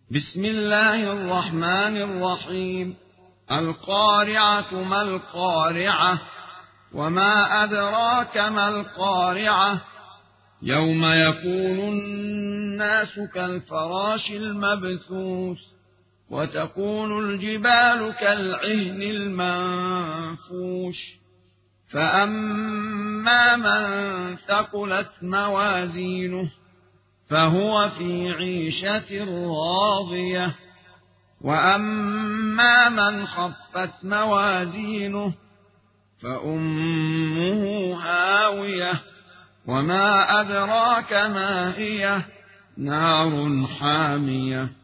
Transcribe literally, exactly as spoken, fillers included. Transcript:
بسم الله الرحمن الرحيم. القارعة ما القارعة وما أدراك ما القارعة يوم يكون الناس كالفراش المبثوث وتكون الجبال كالعهن المنفوش فأما من ثقلت موازينه فهو في عيشة راضية وأما من خفت موازينه فأمه هاوية وما أدراك ما هي نار حامية